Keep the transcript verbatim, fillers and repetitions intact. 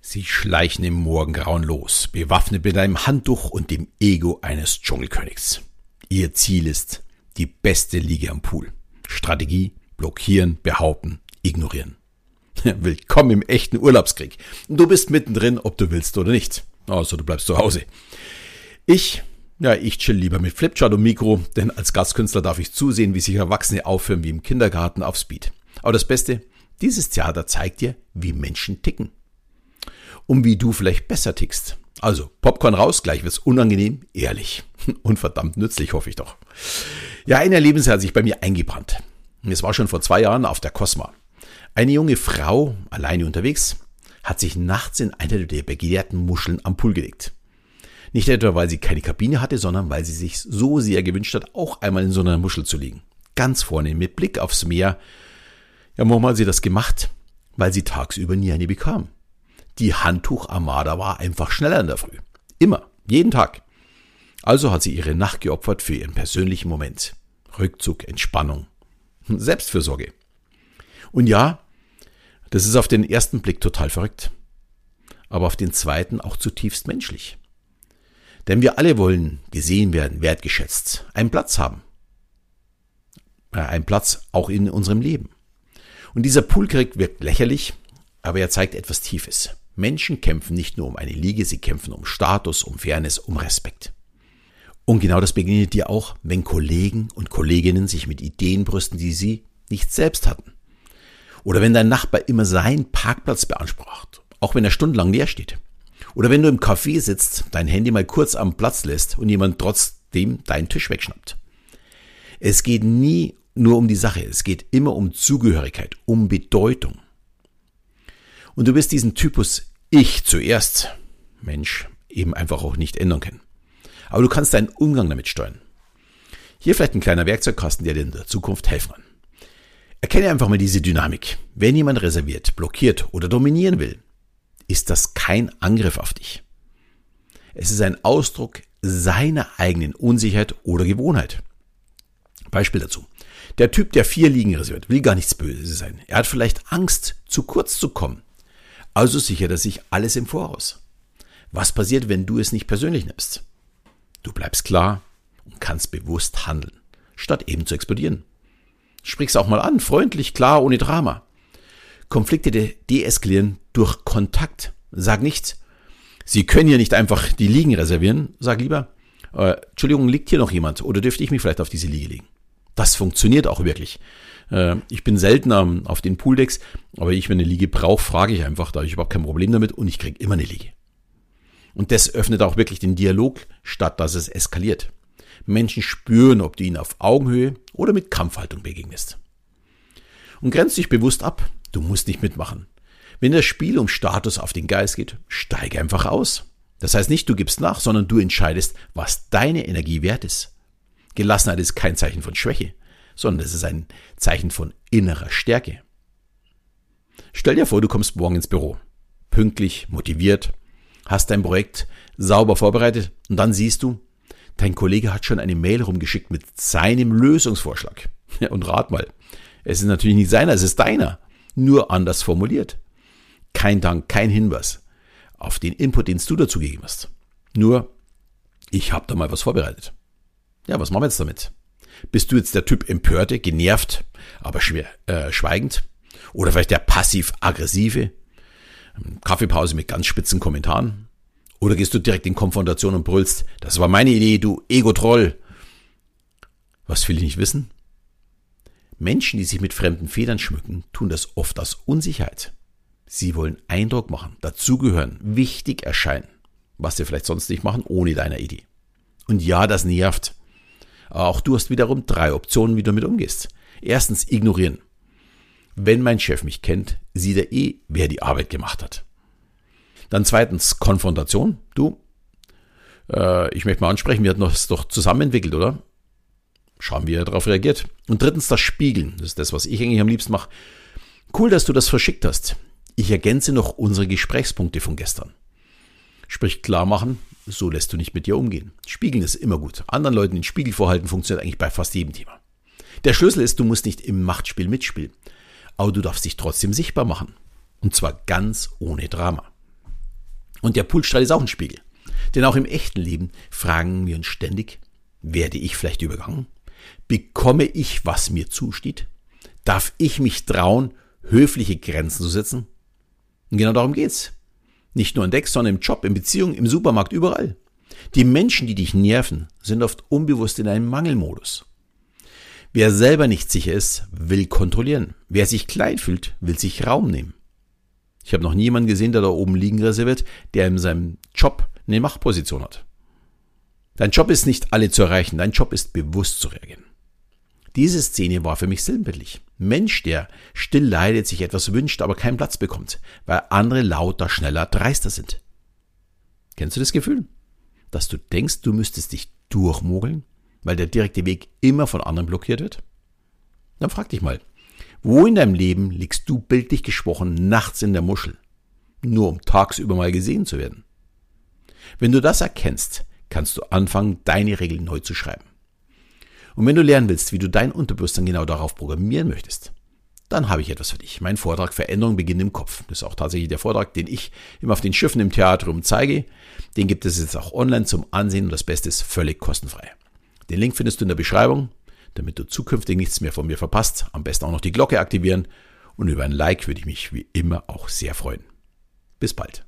Sie schleichen im Morgengrauen los, bewaffnet mit einem Handtuch und dem Ego eines Dschungelkönigs. Ihr Ziel ist die beste Liege am Pool. Strategie: blockieren, behaupten, ignorieren. Willkommen im echten Urlaubskrieg. Du bist mittendrin, ob du willst oder nicht. Also du bleibst zu Hause. Ich, ja, ich chill lieber mit Flipchart und Mikro, denn als Gastkünstler darf ich zusehen, wie sich Erwachsene aufführen wie im Kindergarten auf Speed. Aber das Beste, dieses Theater zeigt dir, wie Menschen ticken. Und wie du vielleicht besser tickst. Also, Popcorn raus, gleich wird's unangenehm, ehrlich und verdammt nützlich, hoffe ich doch. Ja, ein Erlebnis hat sich bei mir eingebrannt. Es war schon vor zwei Jahren auf der Cosma. Eine junge Frau, alleine unterwegs, hat sich nachts in eine der begehrten Muscheln am Pool gelegt. Nicht etwa, weil sie keine Kabine hatte, sondern weil sie sich so sehr gewünscht hat, auch einmal in so einer Muschel zu liegen. Ganz vorne, mit Blick aufs Meer. Ja, warum hat sie das gemacht? Weil sie tagsüber nie eine bekam. Die Handtuch-Armada war einfach schneller in der Früh. Immer, jeden Tag. Also hat sie ihre Nacht geopfert für ihren persönlichen Moment. Rückzug, Entspannung, Selbstfürsorge. Und ja, das ist auf den ersten Blick total verrückt. Aber auf den zweiten auch zutiefst menschlich. Denn wir alle wollen gesehen werden, wertgeschätzt, einen Platz haben. Einen Platz auch in unserem Leben. Und dieser Poolkrieg wirkt lächerlich, aber er zeigt etwas Tiefes. Menschen kämpfen nicht nur um eine Liege, sie kämpfen um Status, um Fairness, um Respekt. Und genau das begegnet dir auch, wenn Kollegen und Kolleginnen sich mit Ideen brüsten, die sie nicht selbst hatten. Oder wenn dein Nachbar immer seinen Parkplatz beansprucht, auch wenn er stundenlang leer steht. Oder wenn du im Café sitzt, dein Handy mal kurz am Platz lässt und jemand trotzdem deinen Tisch wegschnappt. Es geht nie nur um die Sache, es geht immer um Zugehörigkeit, um Bedeutung. Und du wirst diesen Typus Ich zuerst, Mensch, eben einfach auch nicht ändern können. Aber du kannst deinen Umgang damit steuern. Hier vielleicht ein kleiner Werkzeugkasten, der dir in der Zukunft helfen kann. Erkenne einfach mal diese Dynamik. Wenn jemand reserviert, blockiert oder dominieren will, ist das kein Angriff auf dich. Es ist ein Ausdruck seiner eigenen Unsicherheit oder Gewohnheit. Beispiel dazu. Der Typ, der vier Liegen reserviert, will gar nichts Böses sein. Er hat vielleicht Angst, zu kurz zu kommen. Also sichert er sich alles im Voraus. Was passiert, wenn du es nicht persönlich nimmst? Du bleibst klar und kannst bewusst handeln, statt eben zu explodieren. Sprich's auch mal an, freundlich, klar, ohne Drama. Konflikte de- deeskalieren durch Kontakt. Sag nicht, Sie können hier nicht einfach die Liegen reservieren. Sag lieber, äh, Entschuldigung, liegt hier noch jemand oder dürfte ich mich vielleicht auf diese Liege legen? Das funktioniert auch wirklich. Äh, ich bin selten ähm, auf den Pooldecks, aber ich, wenn eine Liege brauche, frage ich einfach, da habe ich überhaupt kein Problem damit und ich kriege immer eine Liege. Und das öffnet auch wirklich den Dialog, statt dass es eskaliert. Menschen spüren, ob du ihnen auf Augenhöhe oder mit Kampfhaltung begegnest. Und grenzt dich bewusst ab. Du musst nicht mitmachen. Wenn das Spiel um Status auf den Geist geht, steige einfach aus. Das heißt nicht, du gibst nach, sondern du entscheidest, was deine Energie wert ist. Gelassenheit ist kein Zeichen von Schwäche, sondern es ist ein Zeichen von innerer Stärke. Stell dir vor, du kommst morgen ins Büro. Pünktlich, motiviert, hast dein Projekt sauber vorbereitet und dann siehst du, dein Kollege hat schon eine Mail rumgeschickt mit seinem Lösungsvorschlag. Ja, und rat mal, es ist natürlich nicht seiner, es ist deiner, nur anders formuliert. Kein Dank, kein Hinweis auf den Input, den du dazu gegeben hast. Nur, ich habe da mal was vorbereitet. Ja, was machen wir jetzt damit? Bist du jetzt der Typ Empörte, genervt, aber schwer, äh, schweigend? Oder vielleicht der passiv-aggressive? Kaffeepause mit ganz spitzen Kommentaren? Oder gehst du direkt in Konfrontation und brüllst, das war meine Idee, du Ego-Troll? Was will ich nicht wissen? Menschen, die sich mit fremden Federn schmücken, tun das oft aus Unsicherheit. Sie wollen Eindruck machen, dazugehören, wichtig erscheinen, was sie vielleicht sonst nicht machen, ohne deine Idee. Und ja, das nervt. Aber auch du hast wiederum drei Optionen, wie du damit umgehst. Erstens, ignorieren. Wenn mein Chef mich kennt, sieht er eh, wer die Arbeit gemacht hat. Dann zweitens, Konfrontation. Du, äh, ich möchte mal ansprechen, wir hatten das doch zusammen entwickelt, oder? Schauen, wie er darauf reagiert. Und drittens, das Spiegeln. Das ist das, was ich eigentlich am liebsten mache. Cool, dass du das verschickt hast. Ich ergänze noch unsere Gesprächspunkte von gestern. Sprich, klar machen, so lässt du nicht mit dir umgehen. Spiegeln ist immer gut. Anderen Leuten den Spiegel vorhalten funktioniert eigentlich bei fast jedem Thema. Der Schlüssel ist, du musst nicht im Machtspiel mitspielen. Aber du darfst dich trotzdem sichtbar machen. Und zwar ganz ohne Drama. Und der Poolstrahl ist auch ein Spiegel. Denn auch im echten Leben fragen wir uns ständig, werde ich vielleicht übergangen? Bekomme ich, was mir zusteht? Darf ich mich trauen, höfliche Grenzen zu setzen? Und genau darum geht's. Nicht nur in Decks, sondern im Job, in Beziehungen, im Supermarkt, überall. Die Menschen, die dich nerven, sind oft unbewusst in einem Mangelmodus. Wer selber nicht sicher ist, will kontrollieren. Wer sich klein fühlt, will sich Raum nehmen. Ich habe noch nie jemanden gesehen, der da oben liegen reserviert, der in seinem Job eine Machtposition hat. Dein Job ist nicht, alle zu erreichen. Dein Job ist, bewusst zu reagieren. Diese Szene war für mich sinnbildlich. Mensch, der still leidet, sich etwas wünscht, aber keinen Platz bekommt, weil andere lauter, schneller, dreister sind. Kennst du das Gefühl? Dass du denkst, du müsstest dich durchmogeln, weil der direkte Weg immer von anderen blockiert wird? Dann frag dich mal, wo in deinem Leben liegst du bildlich gesprochen nachts in der Muschel, nur um tagsüber mal gesehen zu werden? Wenn du das erkennst, kannst du anfangen, deine Regeln neu zu schreiben. Und wenn du lernen willst, wie du dein Unterbewusstsein genau darauf programmieren möchtest, dann habe ich etwas für dich. Mein Vortrag Veränderung beginnt im Kopf. Das ist auch tatsächlich der Vortrag, den ich immer auf den Schiffen im Theater rum zeige. Den gibt es jetzt auch online zum Ansehen und das Beste ist völlig kostenfrei. Den Link findest du in der Beschreibung, damit du zukünftig nichts mehr von mir verpasst. Am besten auch noch die Glocke aktivieren und über ein Like würde ich mich wie immer auch sehr freuen. Bis bald.